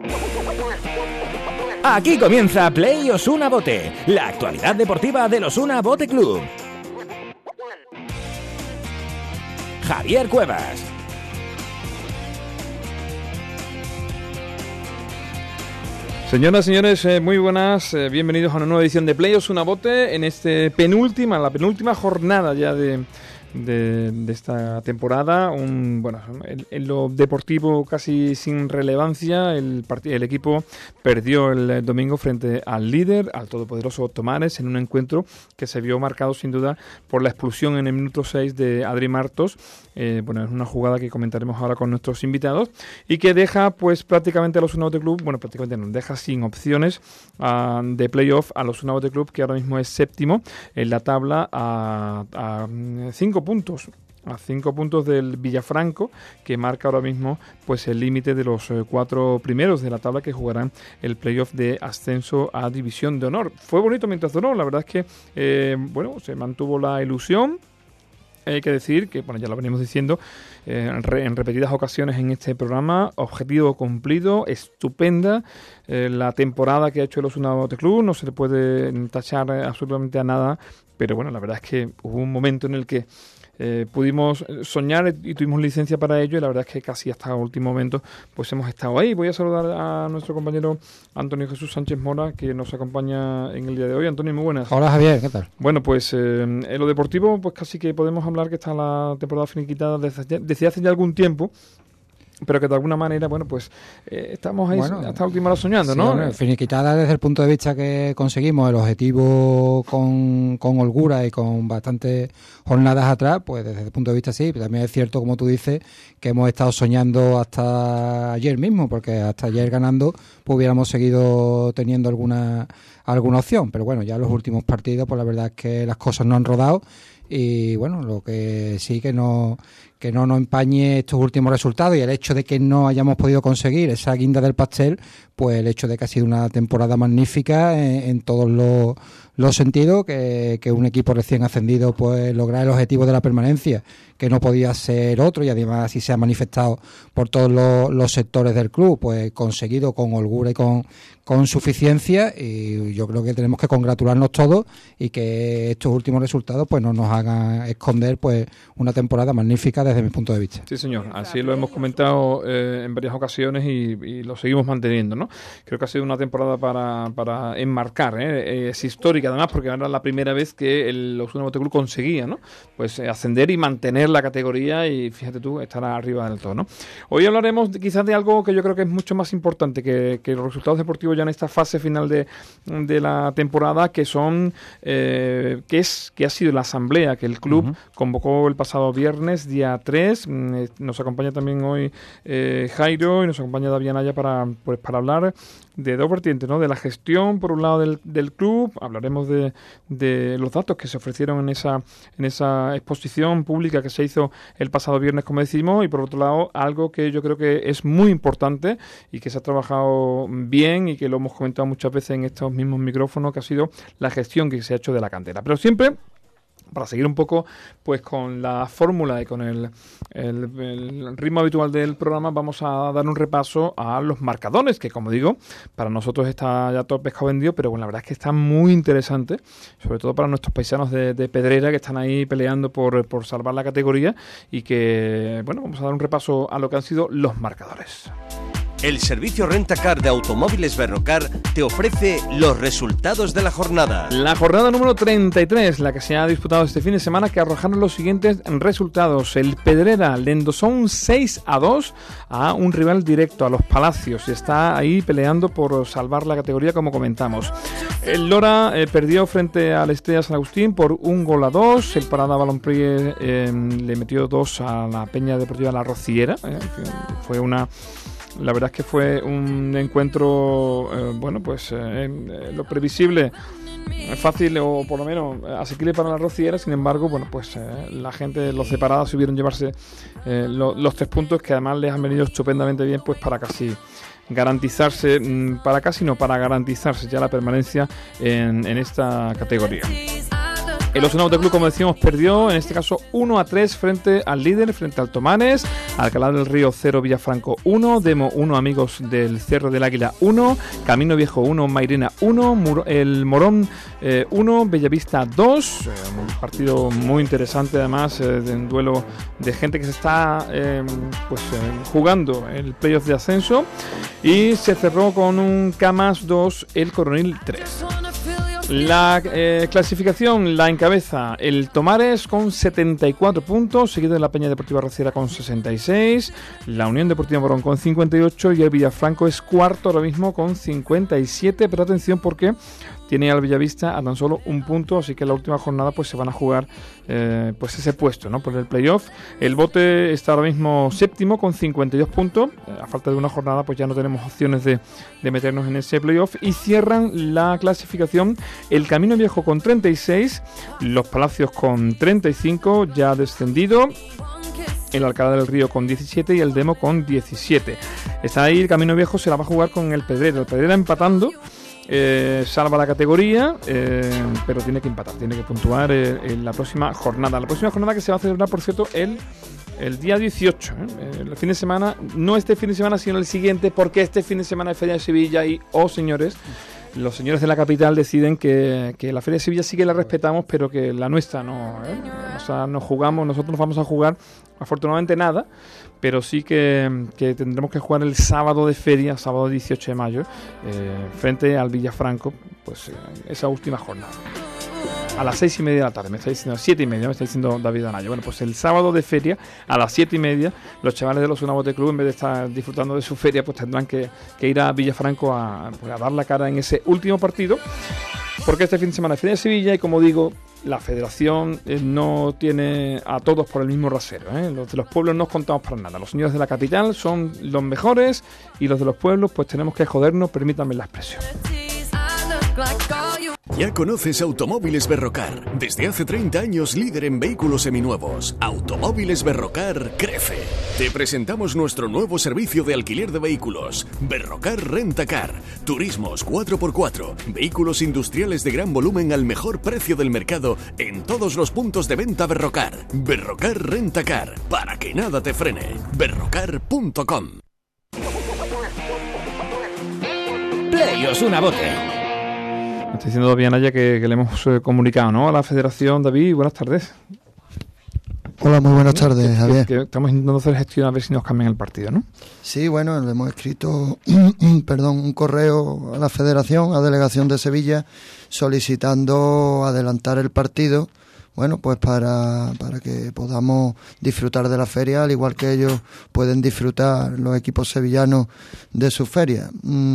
Aquí comienza Play Osuna Bote, la actualidad deportiva del Osuna Bote Club. Javier Cuevas. Señoras y señores, muy buenas, bienvenidos a una nueva edición de Play Osuna Bote en la penúltima jornada ya de esta temporada. En lo deportivo casi sin relevancia, el equipo perdió el domingo frente al líder, al todopoderoso Tomares, en un encuentro que se vio marcado sin duda por la expulsión en el minuto 6 de Adri Martos. Es una jugada que comentaremos ahora con nuestros invitados y que deja pues prácticamente a los Osuna Bote Club, prácticamente nos deja sin opciones de playoff a los Osuna Bote Club, que ahora mismo es séptimo en la tabla a 5 puntos. A 5 puntos del Villafranco, que marca ahora mismo pues el límite de los 4 primeros de la tabla que jugarán el playoff de ascenso a División de Honor. Fue bonito mientras duró, la verdad es que se mantuvo la ilusión. Hay que decir que, ya lo venimos diciendo en repetidas ocasiones en este programa, objetivo cumplido, estupenda la temporada que ha hecho el Osuna Bote Club, no se le puede tachar absolutamente a nada, pero la verdad es que hubo un momento en el que pudimos soñar y tuvimos licencia para ello, y la verdad es que casi hasta el último momento pues hemos estado ahí. Voy a saludar a nuestro compañero Antonio Jesús Sánchez Mora, que nos acompaña en el día de hoy. Antonio, muy buenas. Hola Javier, ¿qué tal? Pues en lo deportivo pues casi que podemos hablar que está la temporada finiquitada desde hace ya algún tiempo, pero que de alguna manera, estamos ahí hasta última hora soñando, ¿no? Finiquitada desde el punto de vista que conseguimos el objetivo con holgura y con bastantes jornadas atrás, pues desde el punto de vista sí, pero también es cierto, como tú dices, que hemos estado soñando hasta ayer mismo, porque hasta ayer ganando pues hubiéramos seguido teniendo alguna opción, pero ya los últimos partidos, pues la verdad es que las cosas no han rodado. Y lo que sí que no nos empañe estos últimos resultados y el hecho de que no hayamos podido conseguir esa guinda del pastel, pues el hecho de que ha sido una temporada magnífica en todos los sentidos, que un equipo recién ascendido pues lograr el objetivo de la permanencia, que no podía ser otro, y además así se ha manifestado por todos los sectores del club, pues conseguido con holgura y con suficiencia, y yo creo que tenemos que congratularnos todos y que estos últimos resultados pues no nos hagan esconder pues una temporada magnífica desde mi punto de vista. Sí, señor, así lo hemos comentado en varias ocasiones y lo seguimos manteniendo, ¿no? Creo que ha sido una temporada para enmarcar, es histórica además, porque era la primera vez que el Osuna Bote Club conseguía, ¿no? Pues ascender y mantener la categoría, y fíjate tú, estar arriba del todo, ¿no? Hoy hablaremos quizás de algo que yo creo que es mucho más importante que los resultados deportivos ya en esta fase final de la temporada, que son que ha sido la asamblea que el club convocó el pasado viernes, día 3. Nos acompaña también hoy Jairo, y nos acompaña David Anaya para hablar de dos vertientes, ¿no? De la gestión, por un lado, del club. Hablaremos de los datos que se ofrecieron en esa exposición pública que se hizo el pasado viernes, como decimos, y por otro lado, algo que yo creo que es muy importante y que se ha trabajado bien y que lo hemos comentado muchas veces en estos mismos micrófonos, que ha sido la gestión que se ha hecho de la cantera. Pero siempre, para seguir un poco pues con la fórmula y con el ritmo habitual del programa, vamos a dar un repaso a los marcadores, que, como digo, para nosotros está ya todo pescado vendido, pero la verdad es que está muy interesante, sobre todo para nuestros paisanos de Pedrera, que están ahí peleando por salvar la categoría, y que, vamos a dar un repaso a lo que han sido los marcadores. El servicio Rentacar de Automóviles Berrocar te ofrece los resultados de la jornada. La jornada número 33, la que se ha disputado este fin de semana, que arrojaron los siguientes resultados. El Pedrera le endosó un 6-2 a un rival directo, a los Palacios, y está ahí peleando por salvar la categoría, como comentamos. El Lora perdió frente al Estrella San Agustín por 1-2. El Parada Balompié le metió 2 a la Peña Deportiva La Rociera. La verdad es que fue un encuentro, lo previsible, fácil o por lo menos asequible para la Rociera. Sin embargo, la gente, los de Parada, subieron llevarse los 3 puntos, que además les han venido estupendamente bien pues para garantizarse ya la permanencia en esta categoría. El Osuna Bote Club, como decíamos, perdió, en este caso 1-3 frente al líder, frente al Tomares. Alcalá del Río 0, Villafranco 1, Demo 1, Amigos del Cerro del Águila 1, Camino Viejo 1, Mairena 1, el Morón 1, Bellavista 2. Un partido muy interesante, además, de un duelo de gente que se está jugando el playoff de ascenso. Y se cerró con un Camas 2, el Coronel 3. La clasificación la encabeza el Tomares con 74 puntos, seguido de la Peña Deportiva Rociera con 66, la Unión Deportiva Morón con 58 y el Villafranco es cuarto ahora mismo con 57, pero atención porque tiene al Bellavista a tan solo un punto, así que en la última jornada pues se van a jugar ese puesto, ¿no?, por el playoff. El Bote está ahora mismo séptimo con 52 puntos, a falta de una jornada pues ya no tenemos opciones de meternos en ese playoff, y cierran la clasificación el Camino Viejo con 36, Los Palacios con 35, ya descendido, el Alcalá del Río con 17 y el Demo con 17. Está ahí el Camino Viejo, se la va a jugar con el Pedrera empatando. Salva la categoría, pero tiene que empatar, tiene que puntuar en la próxima jornada. La próxima jornada que se va a celebrar, por cierto, el día 18, el fin de semana, no este fin de semana, sino el siguiente, porque este fin de semana es Feria de Sevilla y, señores, los señores de la capital deciden que la Feria de Sevilla sí que la respetamos, pero que la nuestra no, o sea, nosotros nos vamos a jugar, afortunadamente nada, pero sí que tendremos que jugar el sábado de feria, sábado 18 de mayo, frente al Villafranco, pues esa última jornada. A las 6:30 de la tarde, me está diciendo 7:30, me está diciendo David Anaya. Bueno, pues el sábado de feria, a las 7:30, los chavales de los Osuna Bote Club, en vez de estar disfrutando de su feria, pues tendrán que ir a Villafranco a dar la cara en ese último partido, porque este fin de semana es Feria de Sevilla y, como digo, la federación no tiene a todos por el mismo rasero, Los de los pueblos no os contamos para nada. Los señores de la capital son los mejores y los de los pueblos pues tenemos que jodernos, permítanme la expresión. Ya conoces Automóviles Berrocar. Desde hace 30 años líder en vehículos seminuevos. Automóviles Berrocar crece. Te presentamos nuestro nuevo servicio de alquiler de vehículos. Berrocar Rentacar. Turismos 4x4. Vehículos industriales de gran volumen al mejor precio del mercado en todos los puntos de venta Berrocar. Berrocar Rentacar. Para que nada te frene. Berrocar.com. Play Osuna Bote. Me está diciendo David Anaya que le hemos comunicado, ¿no?, a la federación. David, buenas tardes. Hola, muy buenas tardes, Javier. Que estamos intentando hacer gestión a ver si nos cambian el partido, ¿no? Sí, bueno, le hemos escrito un correo a la federación, a Delegación de Sevilla, solicitando adelantar el partido, bueno, pues para que podamos disfrutar de la feria, al igual que ellos pueden disfrutar, los equipos sevillanos, de su feria.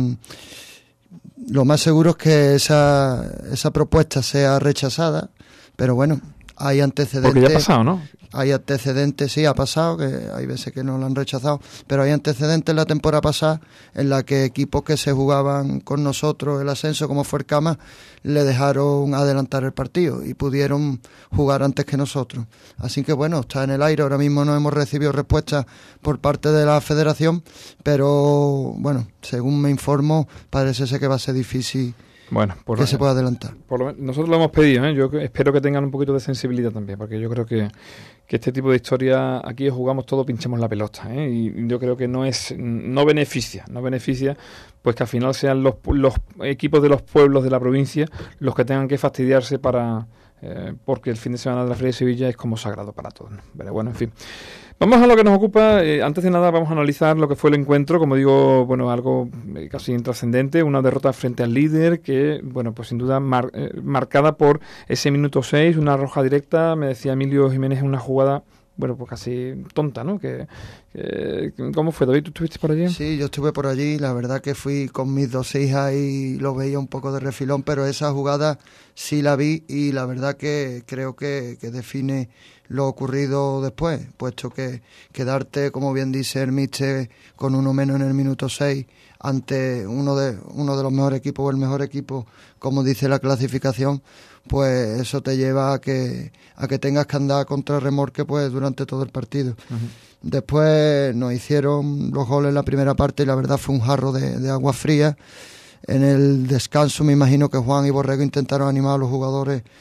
Lo más seguro es que esa propuesta sea rechazada, pero bueno, hay antecedentes. Porque ya ha pasado, ¿no? Hay antecedentes, sí, ha pasado, que hay veces que no lo han rechazado, pero hay antecedentes la temporada pasada en la que equipos que se jugaban con nosotros el ascenso, como fue el Cama, le dejaron adelantar el partido y pudieron jugar antes que nosotros. Así que bueno, está en el aire, ahora mismo no hemos recibido respuesta por parte de la federación, pero bueno, según me informo, parece ser que va a ser difícil. Bueno, que se pueda adelantar. Nosotros lo hemos pedido, Yo espero que tengan un poquito de sensibilidad también, porque yo creo que este tipo de historia, aquí jugamos todo, pinchamos la pelota, y yo creo que no beneficia, pues que al final sean los equipos de los pueblos de la provincia los que tengan que fastidiarse porque el fin de semana de la Feria de Sevilla es como sagrado para todos, ¿no? Pero bueno, en fin. Vamos a lo que nos ocupa. Antes de nada vamos a analizar lo que fue el encuentro, como digo, bueno, algo casi intrascendente, una derrota frente al líder que, bueno, pues sin duda marcada por ese minuto 6, una roja directa, me decía Emilio Jiménez, en una jugada, bueno, pues casi tonta, ¿no? ¿Cómo fue, David? ¿Tú estuviste por allí? Sí, yo estuve por allí, la verdad que fui con mis dos hijas y lo veía un poco de refilón, pero esa jugada sí la vi y la verdad que creo que define lo ocurrido después, puesto que quedarte, como bien dice el míster, con uno menos en el minuto 6 ante uno de los mejores equipos o el mejor equipo, como dice la clasificación, pues eso te lleva a que tengas que andar contra remorque pues durante todo el partido. Uh-huh. Después nos hicieron los goles en la primera parte y la verdad fue un jarro de agua fría. En el descanso me imagino que Juan y Borrego intentaron animar a los jugadores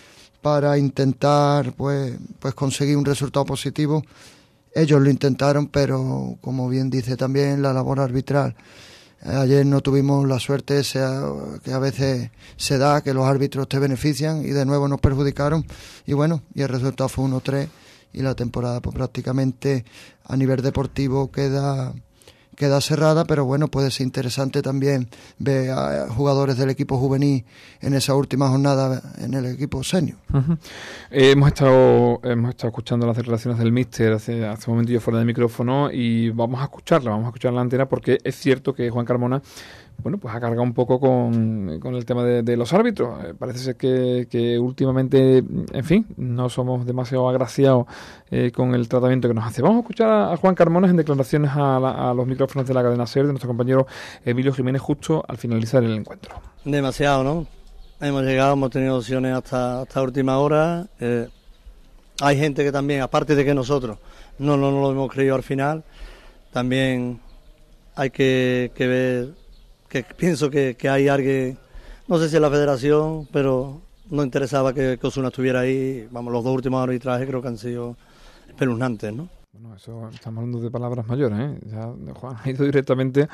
para intentar pues conseguir un resultado positivo. Ellos lo intentaron, pero como bien dice también la labor arbitral. Ayer no tuvimos la suerte que a veces se da, que los árbitros te benefician y de nuevo nos perjudicaron. Y bueno, y el resultado fue 1-3 y la temporada pues prácticamente a nivel deportivo queda cerrada, pero bueno, puede ser interesante también ver a jugadores del equipo juvenil en esa última jornada en el equipo senior. Uh-huh. Hemos estado escuchando las declaraciones del míster hace un momentillo fuera del micrófono y vamos a escucharla entera, porque es cierto que Juan Carmona, bueno, pues ha cargado un poco con el tema de los árbitros. Parece ser que últimamente, en fin, no somos demasiado agraciados con el tratamiento que nos hace. Vamos a escuchar a Juan Carmona en declaraciones a los micrófonos de la cadena SER de nuestro compañero Emilio Jiménez justo al finalizar el encuentro. Demasiado, ¿no? Hemos tenido opciones hasta última hora. Hay gente que también, aparte de que nosotros no lo hemos creído al final, también hay que ver... que pienso que hay alguien, no sé si es la federación, pero no interesaba que Osuna estuviera ahí. Vamos, los 2 últimos arbitrajes creo que han sido espeluznantes, ¿no? Bueno, eso estamos hablando de palabras mayores, ¿eh? Ya Juan ha ido directamente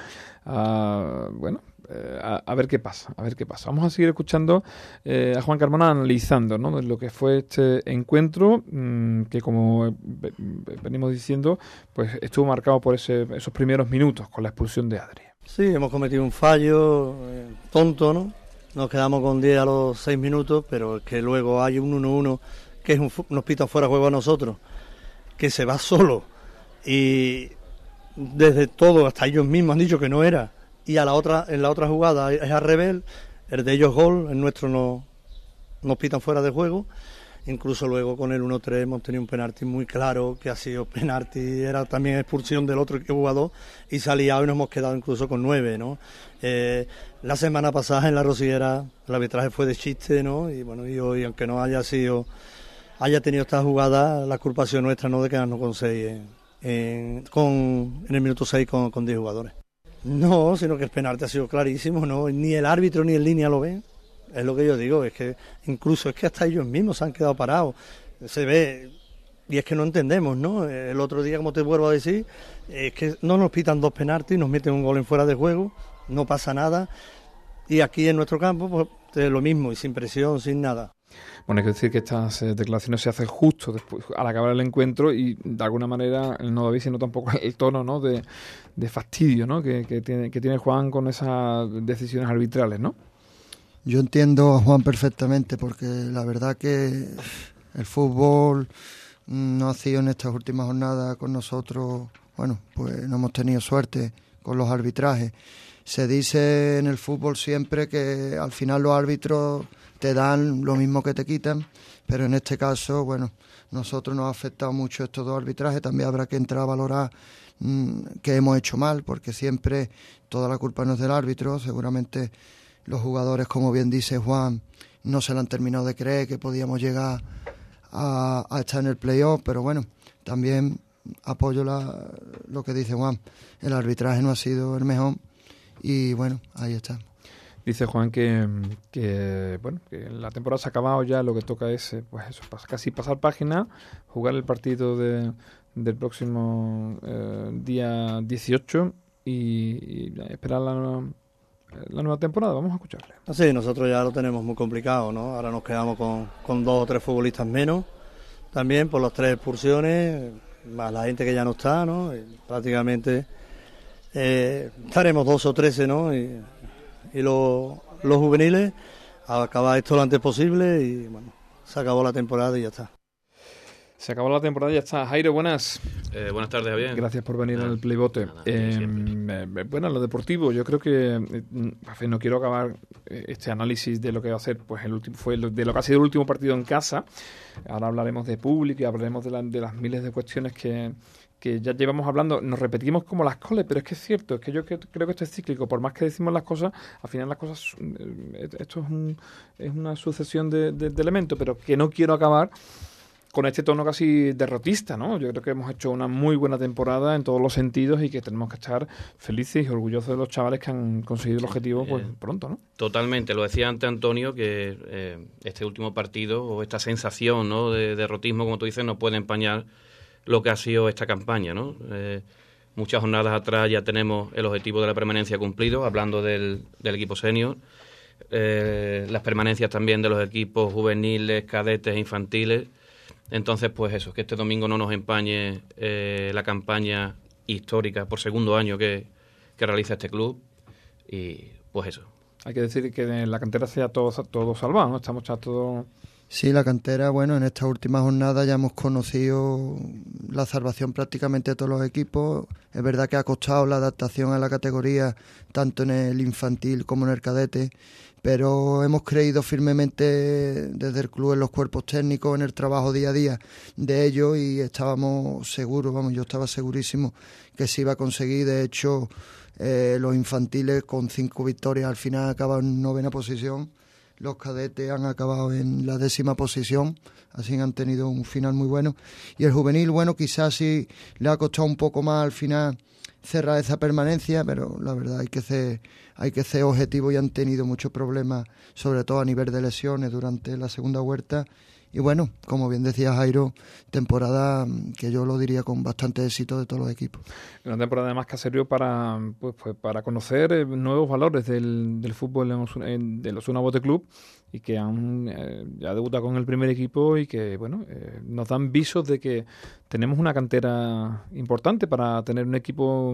a ver qué pasa, Vamos a seguir escuchando a Juan Carmona analizando, ¿no?, lo que fue este encuentro, que como venimos diciendo, pues estuvo marcado por esos primeros minutos con la expulsión de Adri. Sí, hemos cometido un fallo tonto, ¿no? Nos quedamos con 10 a los 6 minutos, pero es que luego hay un 1-1 que nos pita fuera de juego a nosotros, que se va solo, y desde todo, hasta ellos mismos han dicho que no era, y en la otra jugada es al revés, el de ellos gol, el nuestro nos pitan fuera de juego. Incluso luego con el 1-3 hemos tenido un penalti muy claro, que ha sido penalti, era también expulsión del otro jugador, y salía y nos hemos quedado incluso con 9, ¿no? La semana pasada en la Rosiguera el arbitraje fue de chiste, ¿no? Y bueno, y hoy, aunque no haya tenido esta jugada, la culpa ha sido nuestra, no de quedarnos con 6 en el minuto 6 con 10 jugadores. No, sino que el penalti ha sido clarísimo, ¿no? Ni el árbitro ni en línea lo ven. Es lo que yo digo, es que incluso es que hasta ellos mismos se han quedado parados. Se ve, y es que no entendemos, ¿no? El otro día, como te vuelvo a decir, es que no nos pitan 2 penaltis, nos meten un gol en fuera de juego, no pasa nada. Y aquí en nuestro campo, pues es lo mismo, y sin presión, sin nada. Bueno, hay que decir que estas declaraciones se hacen justo después, al acabar el encuentro, y de alguna manera no David, sino tampoco el tono, ¿no?, de fastidio, ¿no?, que tiene Juan con esas decisiones arbitrales, ¿no? Yo entiendo a Juan perfectamente, porque la verdad que el fútbol no ha sido en estas últimas jornadas con nosotros, bueno, pues no hemos tenido suerte con los arbitrajes. Se dice en el fútbol siempre que al final los árbitros te dan lo mismo que te quitan, pero en este caso, bueno, nosotros nos ha afectado mucho estos 2 arbitrajes. También habrá que entrar a valorar qué hemos hecho mal, porque siempre toda la culpa no es del árbitro. Seguramente los jugadores, como bien dice Juan, no se lo han terminado de creer que podíamos llegar a estar en el playoff, pero bueno, también apoyo lo que dice Juan. El arbitraje no ha sido el mejor y bueno, ahí está. Dice Juan que la temporada se ha acabado ya, lo que toca es pues eso, casi pasar página, jugar el partido del próximo día 18 y esperar la nueva temporada. Vamos a escucharle. Sí, nosotros ya lo tenemos muy complicado, ¿no? Ahora nos quedamos con 2 o 3 futbolistas menos, también por las 3 expulsiones, más la gente que ya no está, ¿no? Y prácticamente estaremos 12 o 13, ¿no? Y los juveniles, a acabar esto lo antes posible y bueno, se acabó la temporada y ya está. Se acabó la temporada y ya está. Jairo, buenas. Buenas tardes, Javier. Gracias por venir al Playbote. Bueno, lo deportivo, yo creo que no quiero acabar este análisis de lo que va a ser, pues de lo que ha sido el último partido en casa. Ahora hablaremos de público y hablaremos de las miles de cuestiones que ya llevamos hablando. Nos repetimos como las coles, pero es que es cierto, es que yo creo que esto es cíclico. Por más que decimos las cosas, al final las cosas, esto es una sucesión de elementos, pero que no quiero acabar con este tono casi derrotista, ¿no? Yo creo que hemos hecho una muy buena temporada en todos los sentidos y que tenemos que estar felices y orgullosos de los chavales que han conseguido el objetivo pues pronto, ¿no? Totalmente, lo decía antes Antonio, que este último partido o esta sensación, ¿no?, de derrotismo, como tú dices, no puede empañar lo que ha sido esta campaña, ¿no? Muchas jornadas atrás ya tenemos el objetivo de la permanencia cumplido, hablando del equipo senior, las permanencias también de los equipos juveniles, cadetes e infantiles. Entonces, pues eso, que este domingo no nos empañe la campaña histórica por segundo año que realiza este club. Y pues eso. Hay que decir que en la cantera sea todo salvado, ¿no? Estamos ya todos... Sí, la cantera, bueno, en esta última jornada ya hemos conocido la salvación prácticamente de todos los equipos. Es verdad que ha costado la adaptación a la categoría, tanto en el infantil como en el cadete, pero hemos creído firmemente desde el club en los cuerpos técnicos, en el trabajo día a día de ellos, y estábamos seguros, yo estaba segurísimo que se iba a conseguir. De hecho, los infantiles con 5 victorias al final acaban en 9ª posición. Los cadetes han acabado en la 10ª posición, así han tenido un final muy bueno. Y el juvenil, bueno, quizás sí le ha costado un poco más al final cerrar esa permanencia, pero la verdad hay que ser objetivo, y han tenido muchos problemas, sobre todo a nivel de lesiones durante la segunda vuelta. Y bueno, como bien decía Jairo, temporada que yo lo diría con bastante éxito de todos los equipos. Una temporada además que ha servido para conocer nuevos valores del fútbol del Osuna Bote Club, y que han ya debutado con el primer equipo, y que bueno, nos dan visos de que tenemos una cantera importante para tener un equipo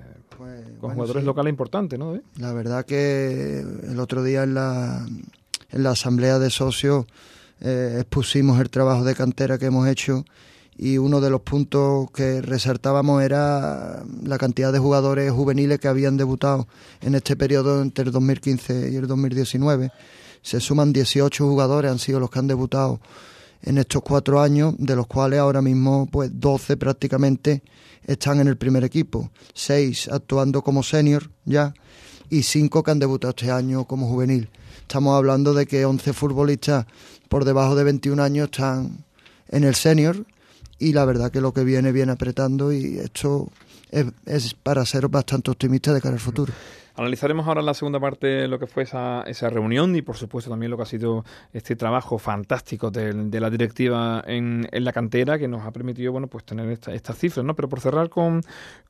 con jugadores locales importantes, ¿no? La verdad que el otro día en la asamblea de socios expusimos el trabajo de cantera que hemos hecho, y uno de los puntos que resaltábamos era la cantidad de jugadores juveniles que habían debutado en este periodo entre el 2015 y el 2019. Se suman 18 jugadores, han sido los que han debutado en estos 4 años, de los cuales ahora mismo pues 12 prácticamente están en el primer equipo, 6 actuando como senior ya, y 5 que han debutado este año como juvenil. Estamos hablando de que 11 futbolistas por debajo de 21 años están en el senior, y la verdad que lo que viene apretando, y esto es para ser bastante optimista de cara al futuro. Analizaremos ahora en la segunda parte lo que fue esa reunión, y por supuesto también lo que ha sido este trabajo fantástico de la directiva en la cantera, que nos ha permitido pues tener estas cifras, ¿no? Pero por cerrar con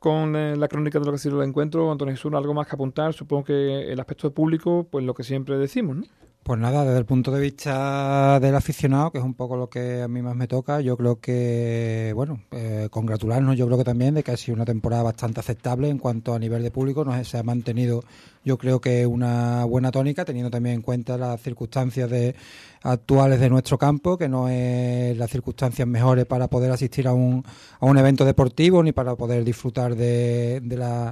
la crónica de lo que ha sido el encuentro, Antonio Jesús, algo más que apuntar. Supongo que el aspecto de público, pues lo que siempre decimos, ¿no? Pues nada, desde el punto de vista del aficionado, que es un poco lo que a mí más me toca, yo creo que, congratularnos, yo creo que también de que ha sido una temporada bastante aceptable en cuanto a nivel de público. Se ha mantenido, yo creo que una buena tónica, teniendo también en cuenta las circunstancias actuales de nuestro campo, que no es las circunstancias mejores para poder asistir a un evento deportivo, ni para poder disfrutar en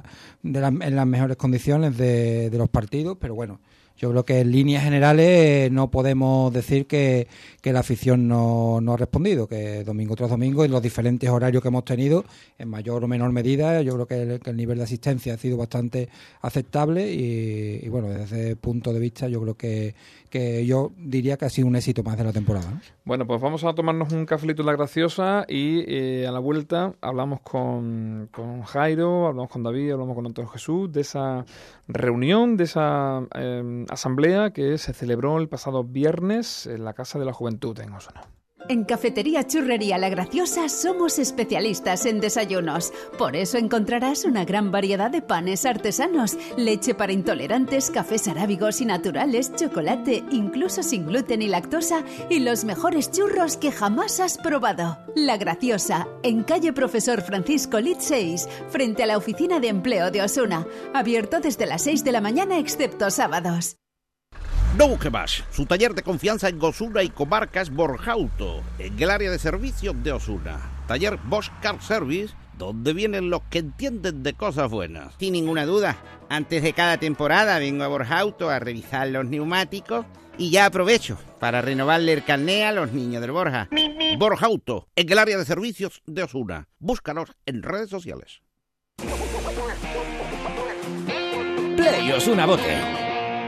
las mejores condiciones de los partidos, pero bueno, yo creo que en líneas generales no podemos decir que la afición no ha respondido, que domingo tras domingo, en los diferentes horarios que hemos tenido, en mayor o menor medida, yo creo que el nivel de asistencia ha sido bastante aceptable, y bueno, desde ese punto de vista yo creo que yo diría que ha sido un éxito más de la temporada, ¿no? Bueno, pues vamos a tomarnos un cafelito en La Graciosa, y a la vuelta hablamos con Jairo, hablamos con David, hablamos con Antonio Jesús de esa reunión, de esa asamblea que se celebró el pasado viernes en la Casa de la Juventud en Osuna. En Cafetería Churrería La Graciosa somos especialistas en desayunos. Por eso encontrarás una gran variedad de panes artesanos, leche para intolerantes, cafés arábigos y naturales, chocolate, incluso sin gluten y lactosa, y los mejores churros que jamás has probado. La Graciosa, en calle Profesor Francisco Lit 6, frente a la Oficina de Empleo de Osuna. Abierto desde las 6 de la mañana, excepto sábados. No busque más. Su taller de confianza en Osuna y comarcas, Borja Auto, en el área de servicio de Osuna. Taller Bosch Car Service, donde vienen los que entienden de cosas buenas. Sin ninguna duda. Antes de cada temporada vengo a Borja Auto a revisar los neumáticos, y ya aprovecho para renovarle el carné a los niños del Borja. Borja Auto, en el área de servicios de Osuna. Búscanos en redes sociales. Play Osuna Bote.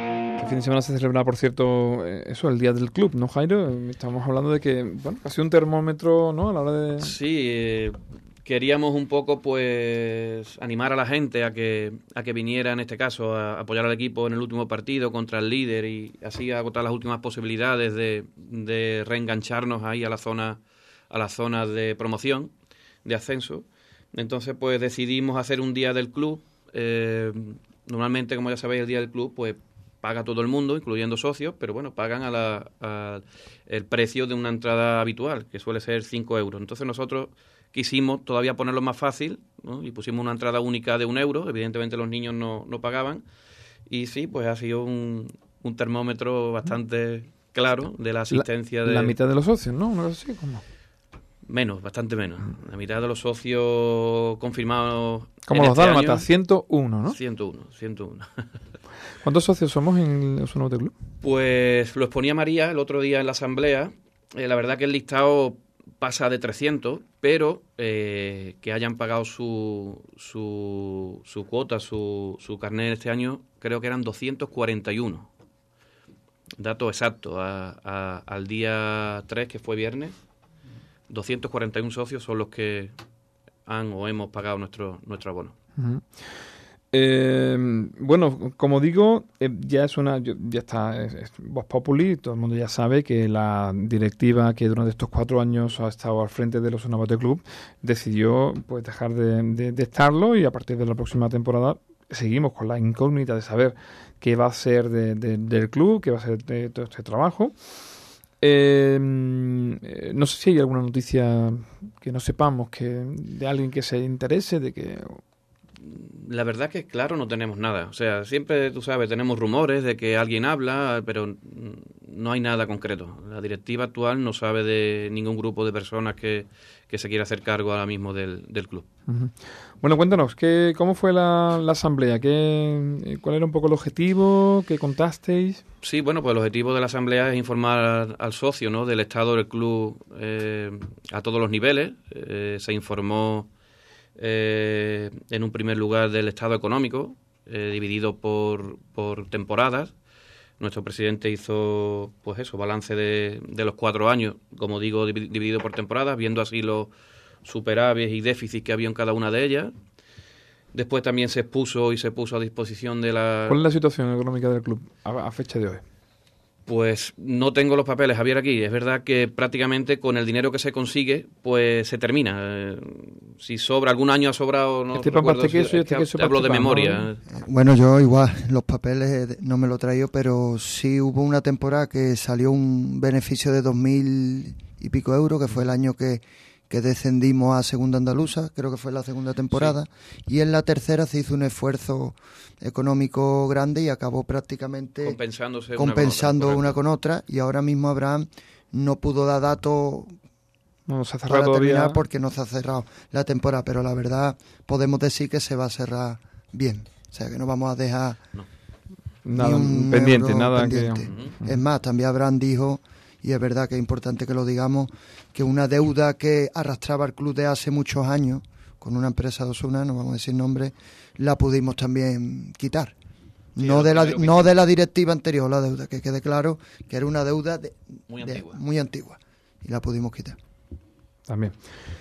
fin de semana se celebra, por cierto, eso, el Día del Club, ¿no, Jairo? Estamos hablando de que, bueno, ha sido un termómetro, ¿no?, a la hora de... Sí, queríamos un poco, pues, animar a la gente a que viniera, en este caso, a apoyar al equipo en el último partido contra el líder y así agotar las últimas posibilidades de reengancharnos ahí a la zona de promoción, de ascenso. Entonces, pues, decidimos hacer un Día del Club. Normalmente, como ya sabéis, el Día del Club, pues, paga todo el mundo, incluyendo socios, pero bueno, pagan el precio de una entrada habitual, que suele ser 5 euros. Entonces nosotros quisimos todavía ponerlo más fácil, ¿no? Y pusimos una entrada única de 1 euro. Evidentemente los niños no pagaban. Y sí, pues ha sido un termómetro bastante claro de la asistencia La mitad de los socios, ¿no? ¿No es así? ¿Cómo? Menos, bastante menos. La mitad de los socios confirmados. Como los dálmatas, 101, ¿no? 101. ¿Cuántos socios somos en Osuna Bote Club? Pues lo exponía María el otro día en la asamblea. La verdad que el listado pasa de 300, pero que hayan pagado su cuota, su carnet este año, creo que eran 241. Dato exacto, al día 3, que fue viernes, 241 socios son los que han o hemos pagado nuestro abono. Uh-huh. Bueno, como digo, ya está, es Vox Populi, todo el mundo ya sabe que la directiva que durante estos 4 años ha estado al frente del Osuna Bote Club decidió, pues, dejar de estarlo, y a partir de la próxima temporada seguimos con la incógnita de saber qué va a ser del club, qué va a ser de todo este trabajo. No sé si hay alguna noticia que no sepamos, de alguien que se interese, de que... La verdad que, claro, no tenemos nada. O sea, siempre, tú sabes, tenemos rumores de que alguien habla, pero no hay nada concreto. La directiva actual no sabe de ningún grupo de personas que se quiera hacer cargo ahora mismo del club. Uh-huh. Bueno, cuéntanos, ¿cómo fue la asamblea? ¿Cuál era un poco el objetivo? ¿Qué contasteis? Sí, bueno, pues el objetivo de la asamblea es informar al socio, ¿no?, del estado del club a todos los niveles. Se informó en un primer lugar del estado económico, dividido por temporadas. Nuestro presidente hizo, pues eso, balance de los 4 años, como digo, dividido por temporadas, viendo así los superávits y déficits que había en cada una de ellas. Después también se puso a disposición de la... ¿Cuál es la situación económica del club a fecha de hoy? Pues no tengo los papeles, Javier, aquí. Es verdad que prácticamente con el dinero que se consigue, pues se termina. Si sobra, algún año ha sobrado, no recuerdo. Te hablo de memoria. Bueno, yo igual, los papeles no me lo he traído, pero sí hubo una temporada que salió un beneficio de 2.000 y pico euros, que fue el año que descendimos a Segunda Andaluza, creo que fue la segunda temporada, sí. Y en la tercera se hizo un esfuerzo económico grande y acabó prácticamente compensando una con otra, y ahora mismo Abraham no pudo dar datos para terminar porque no se ha cerrado la temporada, pero la verdad podemos decir que se va a cerrar bien, o sea que no vamos a dejar nada pendiente. Es más, también Abraham dijo, y es verdad que es importante que lo digamos, que una deuda que arrastraba el club de hace muchos años con una empresa de Osuna, no vamos a decir nombre, la pudimos también quitar. Sí, no de la directiva anterior, la deuda, que quede claro que era una deuda muy antigua y la pudimos quitar. También.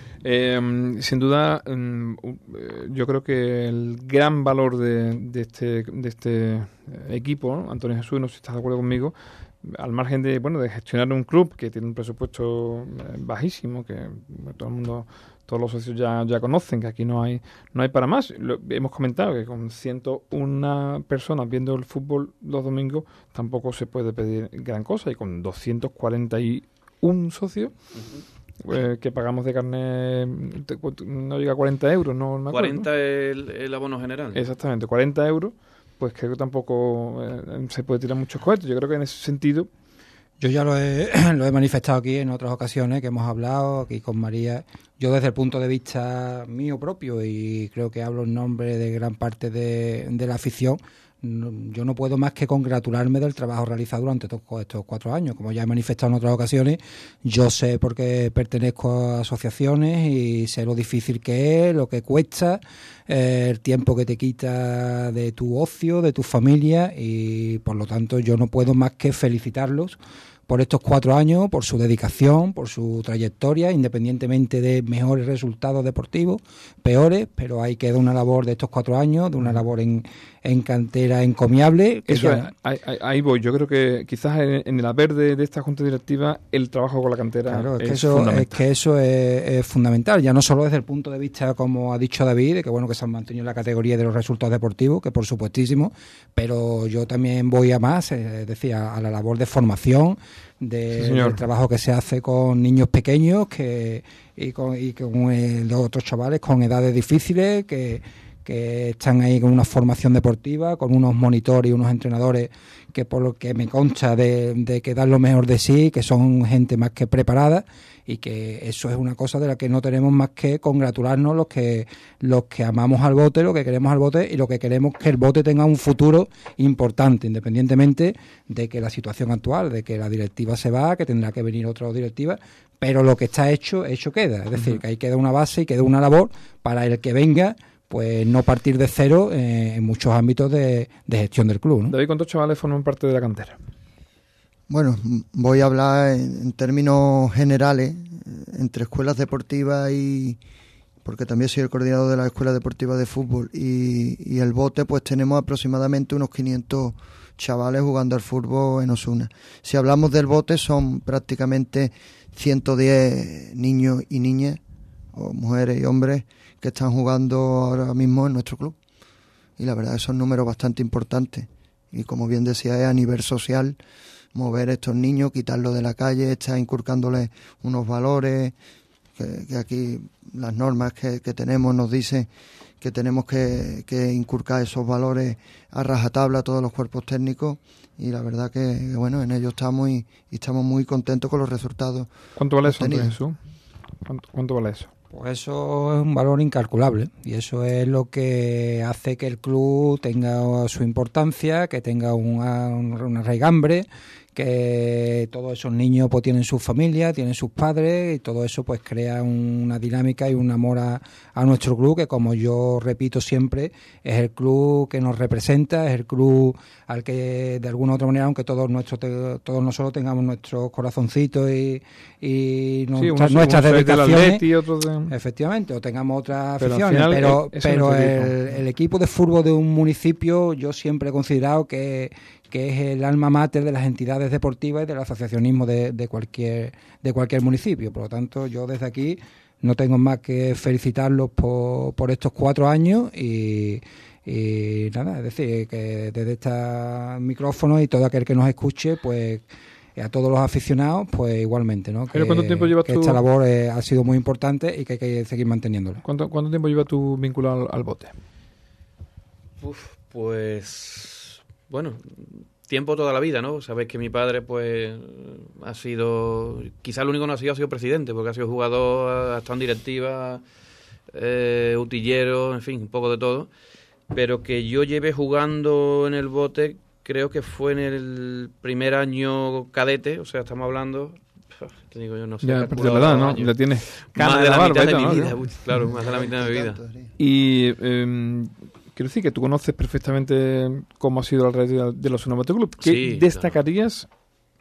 Sin duda, yo creo que el gran valor de este equipo, ¿no? Antonio Jesús, no sé si estás de acuerdo conmigo, al margen de gestionar un club que tiene un presupuesto bajísimo, que todos los socios ya conocen, que aquí no hay para más. Hemos comentado que con 101 personas viendo el fútbol los domingos tampoco se puede pedir gran cosa, y con 241 socios que pagamos de carnet no llega a 40 euros, no me acuerdo. 40 el abono general. Exactamente, 40 euros. Pues creo que tampoco se puede tirar muchos cohetes. Yo creo que en ese sentido... Yo ya lo he manifestado aquí en otras ocasiones que hemos hablado, aquí con María. Yo desde el punto de vista mío propio, y creo que hablo en nombre de gran parte de la afición, yo no puedo más que congratularme del trabajo realizado durante estos 4 años. Como ya he manifestado en otras ocasiones, yo sé porque pertenezco a asociaciones y sé lo difícil que es, lo que cuesta, el tiempo que te quita de tu ocio, de tu familia, y por lo tanto yo no puedo más que felicitarlos por estos 4 años, por su dedicación, por su trayectoria, independientemente de mejores resultados deportivos, peores, pero ahí queda una labor de estos 4 años, de una labor en cantera encomiable. Eso ahí voy. Yo creo que quizás en el haber de esta junta directiva el trabajo con la cantera es fundamental. Es que eso es fundamental, ya no solo desde el punto de vista, como ha dicho David, de que bueno que se han mantenido en la categoría de los resultados deportivos, que por supuestísimo, pero yo también voy a más, es decir, a la labor de formación, del trabajo que se hace con niños pequeños y con los otros chavales con edades difíciles que están ahí con una formación deportiva, con unos monitores y unos entrenadores que por lo que me consta de que dan lo mejor de sí, que son gente más que preparada, y que eso es una cosa de la que no tenemos más que congratularnos los que amamos al bote, lo que queremos al bote y lo que queremos que el bote tenga un futuro importante, independientemente de que la situación actual, de que la directiva se va, que tendrá que venir otra directiva, pero lo que está hecho queda, es decir, que ahí queda una base y queda una labor para el que venga, pues no partir de cero en muchos ámbitos de gestión del club, ¿no? David, ¿cuántos chavales forman parte de la cantera? Bueno, voy a hablar en términos generales, entre escuelas deportivas y... porque también soy el coordinador de la Escuela Deportiva de Fútbol y el bote, pues tenemos aproximadamente unos 500 chavales jugando al fútbol en Osuna. Si hablamos del bote, son prácticamente 110 niños y niñas, o mujeres y hombres, que están jugando ahora mismo en nuestro club. Y la verdad, son números bastante importantes. Y como bien decía, es a nivel social, mover a estos niños, quitarlos de la calle, estar inculcándoles unos valores, que aquí las normas que tenemos nos dicen que tenemos que inculcar esos valores a rajatabla a todos los cuerpos técnicos, y la verdad que bueno, en ello estamos y estamos muy contentos con los resultados. ¿Cuánto vale eso, Jesús? ¿Cuánto vale eso? Pues eso es un valor incalculable, y eso es lo que hace que el club tenga su importancia, que tenga una raigambre, que todos esos niños pues tienen sus familias, tienen sus padres, y todo eso pues crea una dinámica y un amor a nuestro club, que como yo repito siempre, es el club que nos representa, es el club al que de alguna u otra manera, aunque todos nosotros tengamos nuestros corazoncitos y nuestras dedicaciones, efectivamente, o tengamos otras aficiones, pero el equipo de fútbol de un municipio yo siempre he considerado que es el alma mater de las entidades deportivas y del asociacionismo de cualquier municipio. Por lo tanto, yo desde aquí no tengo más que felicitarlos por estos 4 años y nada, es decir, que desde este micrófono y todo aquel que nos escuche, pues a todos los aficionados, pues igualmente, ¿no? ¿Pero cuánto tiempo llevas tú? Esta labor ha sido muy importante y que hay que seguir manteniéndola. ¿Cuánto tiempo llevas tú vinculado al bote? Pues... Bueno, tiempo toda la vida, ¿no? Sabéis que mi padre, pues, ha sido... Quizás lo único que no ha sido presidente, porque ha sido jugador, ha estado en directiva, utillero, en fin, un poco de todo. Pero que yo llevé jugando en el bote, creo que fue en el primer año cadete, o sea, estamos hablando... Te digo, yo no sé. Ya, de la edad, ¿no? Ya tienes más de la mitad de mi vida, claro, más de la mitad de mi vida. Y... quiero decir que tú conoces perfectamente cómo ha sido la realidad de los Osuna Bote Club. ¿Qué destacarías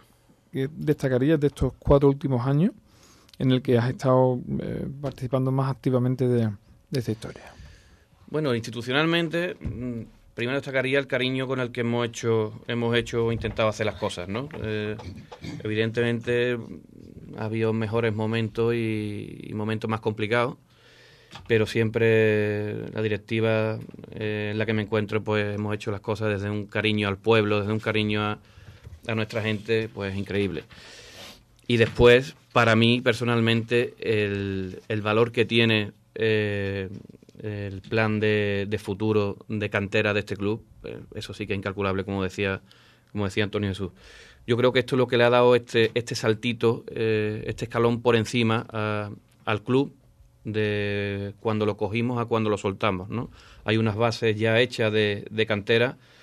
de estos 4 últimos años en el que has estado participando más activamente de esta historia? Bueno, institucionalmente, primero destacaría el cariño con el que hemos hecho intentado hacer las cosas, ¿no? Evidentemente ha habido mejores momentos y momentos más complicados, pero siempre la directiva en la que me encuentro, pues hemos hecho las cosas desde un cariño al pueblo, desde un cariño a nuestra gente, pues increíble. Y después, para mí personalmente, el valor que tiene el plan de futuro de cantera de este club, eso sí que es incalculable, como decía Antonio Jesús. Yo creo que esto es lo que le ha dado este saltito, este escalón por encima al club, de cuando lo cogimos a cuando lo soltamos, ¿no? Hay unas bases ya hechas de cantera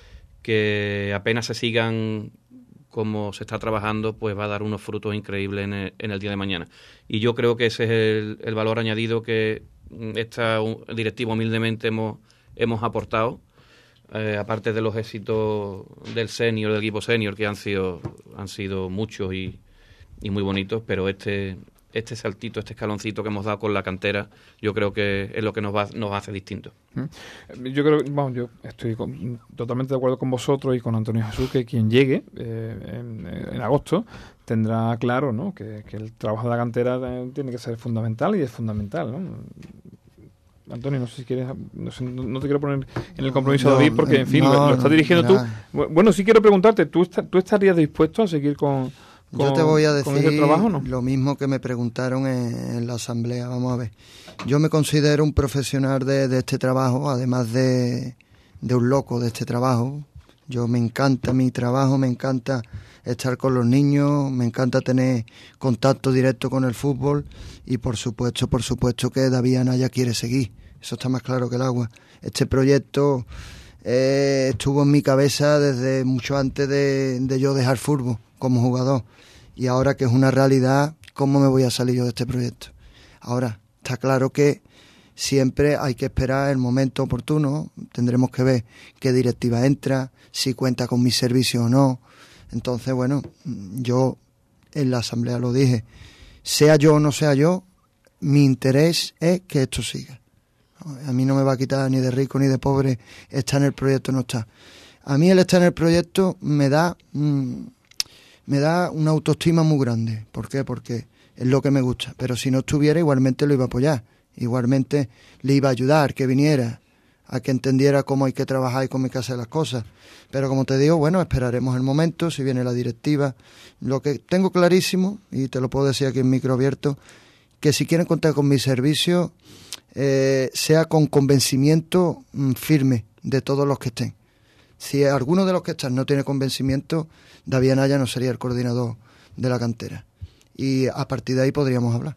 que apenas se sigan como se está trabajando, pues va a dar unos frutos increíbles en el día de mañana. Y yo creo que ese es el valor añadido que esta directiva humildemente hemos aportado, aparte de los éxitos del equipo senior, que han sido muchos y muy bonitos, pero este saltito, este escaloncito que hemos dado con la cantera, yo creo que es lo que nos hace distintos. Yo creo, yo estoy totalmente de acuerdo con vosotros y con Antonio Jesús, que quien llegue en agosto tendrá claro, ¿no?, que el trabajo de la cantera tiene que ser fundamental, y es fundamental, ¿no? Antonio, no sé si quieres, no te quiero poner en el compromiso de David, porque en fin, lo estás dirigiendo tú. Bueno, sí quiero preguntarte, ¿tú estarías dispuesto a seguir con yo te voy a decir trabajo, ¿no? Lo mismo que me preguntaron en la asamblea. Vamos a ver, yo me considero un profesional de este trabajo, además de un loco de este trabajo. Yo me encanta mi trabajo, me encanta estar con los niños, me encanta tener contacto directo con el fútbol, y por supuesto que David Anaya quiere seguir. Eso está más claro que el agua. Este proyecto estuvo en mi cabeza desde mucho antes de yo dejar fútbol como jugador, y ahora que es una realidad, ¿cómo me voy a salir yo de este proyecto? Ahora, está claro que siempre hay que esperar el momento oportuno. Tendremos que ver qué directiva entra, si cuenta con mi servicio o no. Entonces, bueno, yo en la asamblea lo dije, sea yo o no sea yo, mi interés es que esto siga. A mí no me va a quitar ni de rico ni de pobre estar en el proyecto o no estar. A mí el estar en el proyecto me da una autoestima muy grande. ¿Por qué? Porque es lo que me gusta. Pero si no estuviera, igualmente lo iba a apoyar. Igualmente le iba a ayudar, que viniera, a que entendiera cómo hay que trabajar y cómo hay que hacer las cosas. Pero como te digo, bueno, esperaremos el momento, si viene la directiva. Lo que tengo clarísimo, y te lo puedo decir aquí en micro abierto, que si quieren contar con mi servicio, sea con convencimiento firme de todos los que estén. Si alguno de los que están no tiene convencimiento, David Anaya no sería el coordinador de la cantera. Y a partir de ahí podríamos hablar.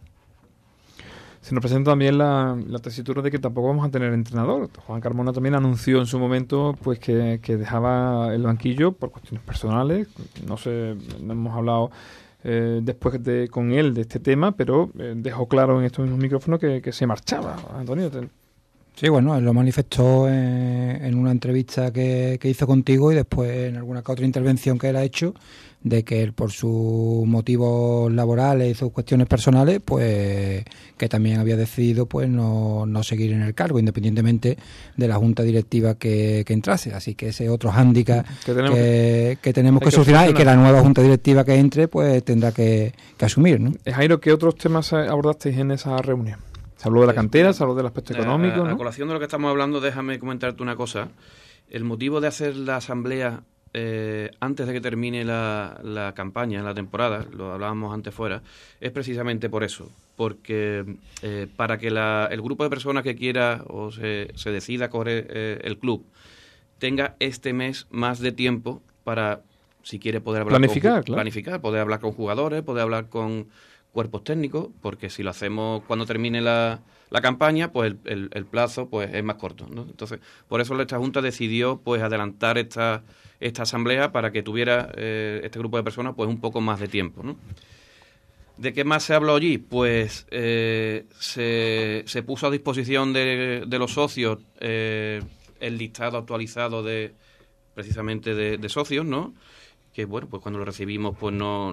Se nos presenta también la tesitura de que tampoco vamos a tener entrenador. Juan Carmona también anunció en su momento pues que dejaba el banquillo por cuestiones personales. No hemos hablado después con él de este tema, pero dejó claro en estos mismos micrófonos que se marchaba. Antonio, Sí, bueno, él lo manifestó en una entrevista que hizo contigo, y después en alguna que otra intervención que él ha hecho, de que él, por sus motivos laborales y sus cuestiones personales, pues que también había decidido pues no seguir en el cargo, independientemente de la junta directiva que entrase. Así que ese es otro hándicap que tenemos que solucionar, y que la nueva junta directiva que entre pues tendrá que asumir, ¿no? Jairo, ¿qué otros temas abordasteis en esa reunión? Se habló de la cantera, se habló del aspecto económico, ¿no? A colación de lo que estamos hablando, déjame comentarte una cosa. El motivo de hacer la asamblea antes de que termine la campaña, la temporada, lo hablábamos antes fuera, es precisamente por eso. Porque para que el grupo de personas que quiera o se decida a correr el club tenga este mes más de tiempo para, si quiere, poder hablar planificar, poder hablar con jugadores, poder hablar con cuerpos técnicos, porque si lo hacemos cuando termine la campaña, pues el plazo pues es más corto, ¿no? Entonces, por eso esta Junta decidió pues adelantar esta asamblea para que tuviera este grupo de personas pues un poco más de tiempo, ¿no? ¿De qué más se habló allí? Pues se puso a disposición de los socios el listado actualizado precisamente de socios, ¿no? Que bueno, pues cuando lo recibimos pues no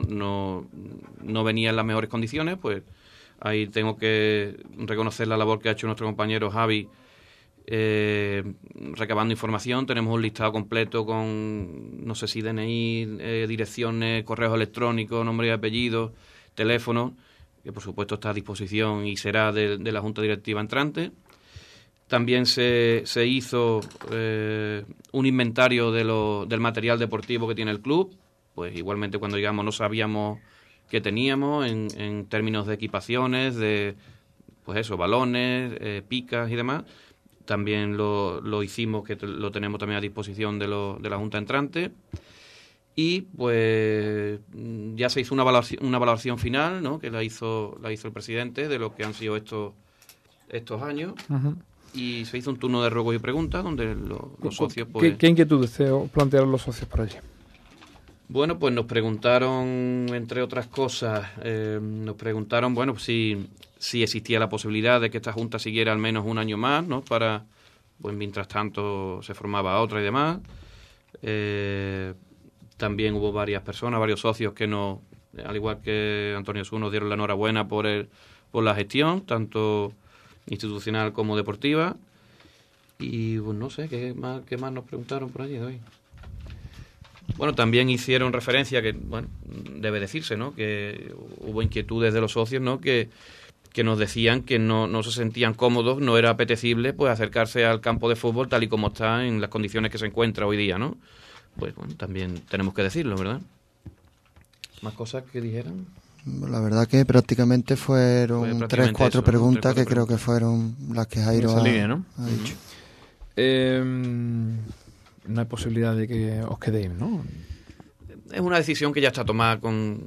venía en las mejores condiciones. Pues ahí tengo que reconocer la labor que ha hecho nuestro compañero Javi recabando información. Tenemos un listado completo con, no sé si DNI, direcciones, correos electrónicos, nombre y apellido, teléfono, que por supuesto está a disposición y será de la Junta Directiva entrante. También se hizo un inventario del material deportivo que tiene el club. Pues igualmente cuando llegamos no sabíamos qué teníamos en términos de equipaciones, de pues eso, balones, picas y demás. También lo hicimos, que lo tenemos también a disposición de la Junta entrante. Y pues ya se hizo una valoración final, ¿no?, que la hizo el presidente de lo que han sido estos años. Uh-huh. y se hizo un turno de ruegos y preguntas donde los socios... Pues, ¿Qué inquietudes plantearon los socios por allí? Bueno, pues nos preguntaron, entre otras cosas, bueno, si existía la posibilidad de que esta Junta siguiera al menos un año más, ¿no? Para, pues mientras tanto se formaba otra y demás. También hubo varias personas, varios socios que nos, al igual que Antonio Sú, nos dieron la enhorabuena por la gestión, tanto institucional como deportiva. Y pues no sé, ¿qué más nos preguntaron por allí hoy? Bueno, también hicieron referencia que, bueno, debe decirse, ¿no? Que hubo inquietudes de los socios, ¿no? Que nos decían que no se sentían cómodos, no era apetecible pues acercarse al campo de fútbol tal y como está en las condiciones que se encuentra hoy día, ¿no? Pues bueno, también tenemos que decirlo, ¿verdad? ¿Más cosas que dijeran? La verdad que prácticamente fueron 3-4 preguntas que creo que fueron las que Jairo ha dicho. No hay posibilidad de que os quedéis, ¿no? Es una decisión que ya está tomada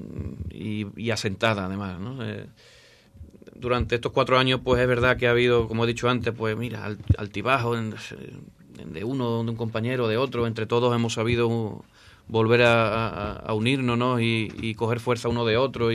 y asentada, además, ¿no? Durante estos 4 años, pues es verdad que ha habido, como he dicho antes, pues mira, altibajo de un compañero, de otro, entre todos hemos sabido volver a unirnos, ¿no? Y coger fuerza uno de otro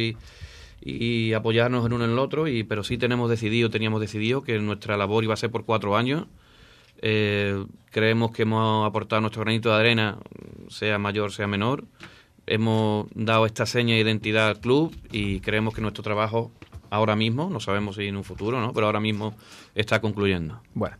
y apoyarnos en uno en el otro, pero sí teníamos decidido que nuestra labor iba a ser por 4 años. Creemos que hemos aportado nuestro granito de arena, sea mayor, sea menor. Hemos dado esta seña de identidad al club y creemos que nuestro trabajo ahora mismo, no sabemos si en un futuro, ¿no? Pero ahora mismo está concluyendo. Bueno,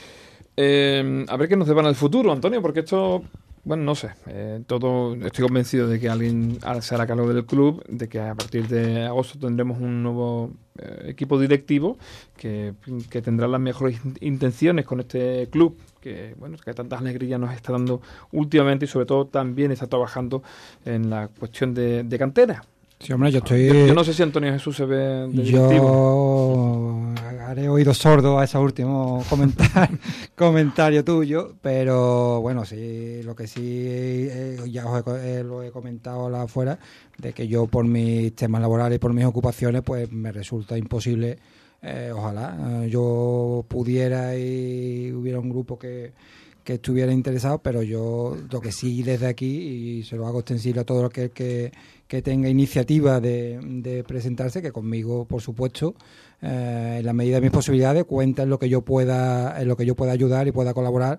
a ver qué nos depara el futuro, Antonio, porque esto, bueno, no sé, estoy convencido de que alguien se hará cargo del club, de que a partir de agosto tendremos un nuevo equipo directivo que tendrá las mejores intenciones con este club, que bueno, que tantas alegrías nos está dando últimamente y sobre todo también está trabajando en la cuestión de cantera. Sí, hombre, yo no sé si Antonio Jesús se ve de directivo. Yo haré oídos sordos a ese último comentario tuyo, pero bueno, sí, lo que sí ya lo he comentado afuera, de que yo por mis temas laborales y por mis ocupaciones, pues me resulta imposible. Ojalá yo pudiera y hubiera un grupo que estuviera interesado, pero yo lo que sí desde aquí, y se lo hago extensible a todo lo que tenga iniciativa de presentarse, que conmigo, por supuesto, en la medida de mis posibilidades, cuenta en lo que yo pueda ayudar y pueda colaborar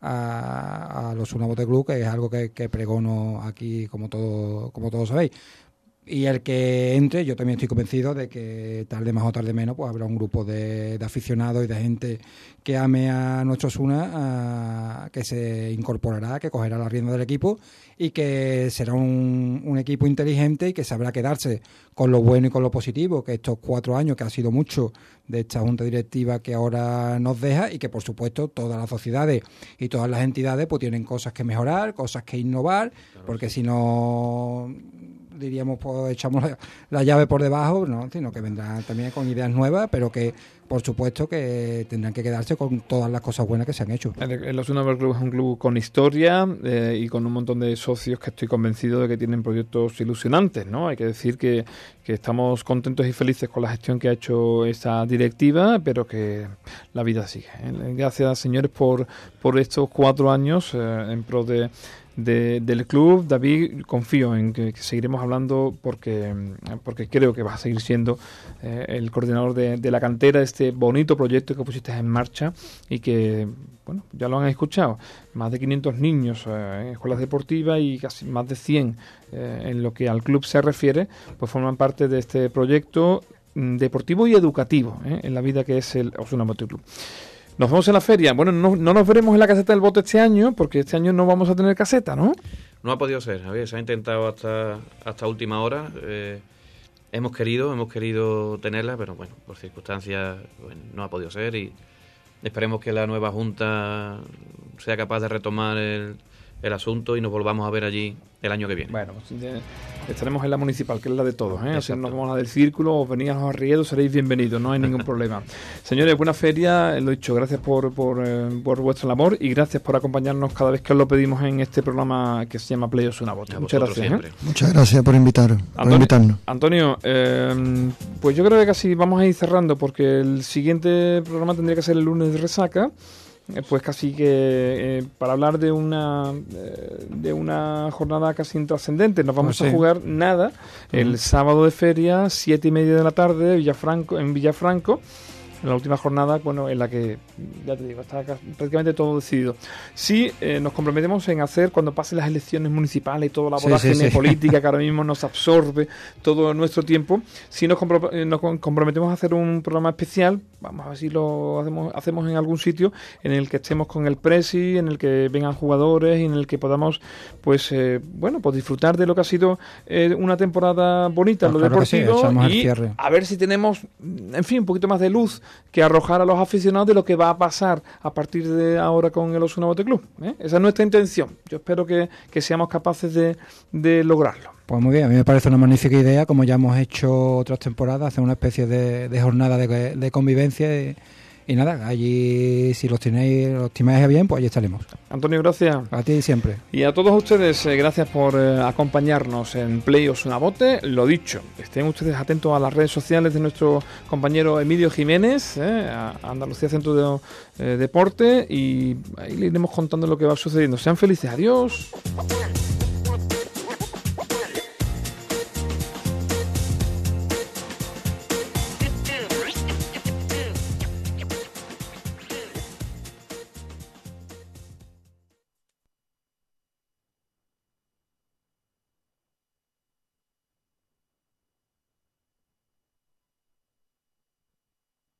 a los Osuna Bote Club, que es algo que pregono aquí, como todos sabéis. Y el que entre, yo también estoy convencido de que tarde más o tarde menos, pues habrá un grupo de aficionados y de gente que ame a nuestro Osuna, que se incorporará, que cogerá la rienda del equipo y que será un equipo inteligente y que sabrá quedarse con lo bueno y con lo positivo, que estos 4 años, que ha sido mucho de esta junta directiva que ahora nos deja, y que por supuesto todas las sociedades y todas las entidades pues tienen cosas que mejorar, cosas que innovar, porque si no, diríamos, pues echamos la llave por debajo, ¿no? Sino que vendrán también con ideas nuevas, pero que por supuesto que tendrán que quedarse con todas las cosas buenas que se han hecho. El Osuna Bote Club es un club con historia y con un montón de socios que estoy convencido de que tienen proyectos ilusionantes, ¿no? Hay que decir que estamos contentos y felices con la gestión que ha hecho esta directiva, pero que la vida sigue. Gracias, señores, por estos 4 años en pro del club. David, confío en que seguiremos hablando porque creo que vas a seguir siendo el coordinador de la cantera de este bonito proyecto que pusiste en marcha y que, bueno, ya lo han escuchado, más de 500 niños en escuelas deportivas y casi más de 100 en lo que al club se refiere, pues forman parte de este proyecto deportivo y educativo en la vida que es el Osuna Bote Club. Nos vemos en la feria. Bueno, no nos veremos en la caseta del bote este año, porque este año no vamos a tener caseta, ¿no? No ha podido ser, Javier. Se ha intentado hasta última hora. Hemos querido tenerla, pero bueno, por circunstancias no ha podido ser, y esperemos que la nueva Junta sea capaz de retomar el el asunto y nos volvamos a ver allí el año que viene. Bueno, estaremos en la municipal, que es la de todos, Si nos vamos a la del círculo o venís a los Arrieros, seréis bienvenidos, no hay ningún problema. Señores, buena feria, lo dicho, gracias por vuestra labor y gracias por acompañarnos cada vez que os lo pedimos en este programa que se llama Play Osuna Bote. Muchas gracias. Muchas gracias por invitarnos. Antonio, pues yo creo que casi vamos a ir cerrando porque el siguiente programa tendría que ser el lunes de resaca. Pues casi que para hablar de una jornada casi intrascendente. Nos vamos a jugar nada el sábado de feria, 7:30 de la tarde, en Villafranco. En la última jornada, bueno, en la que, ya te digo, está prácticamente todo decidido. Sí, nos comprometemos en hacer, cuando pasen las elecciones municipales y toda la vorágine política que ahora mismo nos absorbe todo nuestro tiempo, sí nos comprometemos a hacer un programa especial, vamos a ver si lo hacemos en algún sitio, en el que estemos con el presi, en el que vengan jugadores y en el que podamos, pues, pues disfrutar de lo que ha sido una temporada bonita en lo deportivo y a ver si tenemos, en fin, un poquito más de luz que arrojar a los aficionados de lo que va a pasar a partir de ahora con el Osuna Bote Club. Esa es nuestra intención. Yo espero que seamos capaces de lograrlo. Pues muy bien, a mí me parece una magnífica idea, como ya hemos hecho otras temporadas, hacer una especie de jornada de convivencia y nada, allí si lo estimáis bien, pues allí estaremos. Antonio, gracias. A ti siempre. Y a todos ustedes, gracias por acompañarnos en Play Osuna Bote. Lo dicho, estén ustedes atentos a las redes sociales de nuestro compañero Emilio Jiménez, a Andalucía Centro de Deporte, y ahí le iremos contando lo que va sucediendo. Sean felices, adiós.